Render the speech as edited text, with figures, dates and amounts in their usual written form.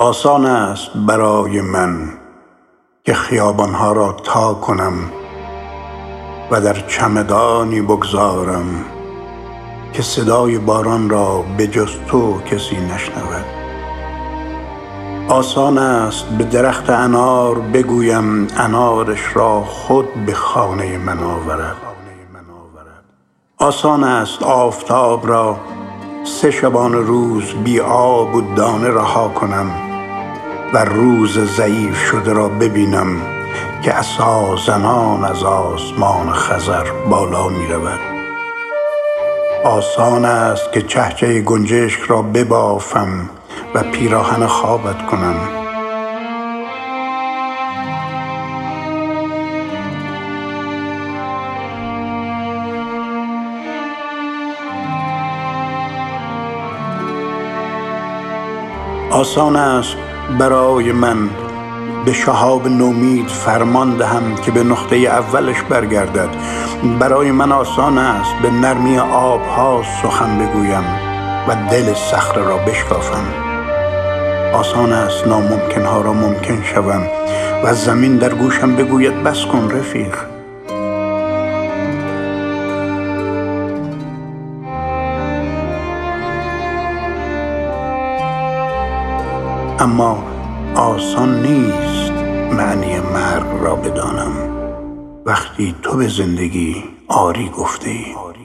آسان است برای من که خیابانها را تا کنم و در چمدانی بگذارم که صدای باران را به جز تو کسی نشنود. آسان است به درخت انار بگویم انارش را خود به خانه من آورد. آسان است آفتاب را 3 شبانه روز بی آب و دانه رها کنم و روز ضعیف شده را ببینم که عصا زنان از آسمان خضر بالا می رود. آسان است که چهچه گنجشک را ببافم و پیراهن خوابت کنم. آسان است برای من به شهاب نومید فرمان دهم که به نقطه اولش برگردد. برای من آسان است به نرمی آبها سخن بگویم و دل صخره را بشکافم. آسان است ناممکنها را ممکن شوم و زمین در گوشم بگوید بس کن رفیق. اما آسان نیست معنی مرگ را بدانم وقتی تو به زندگی آری گفته ای.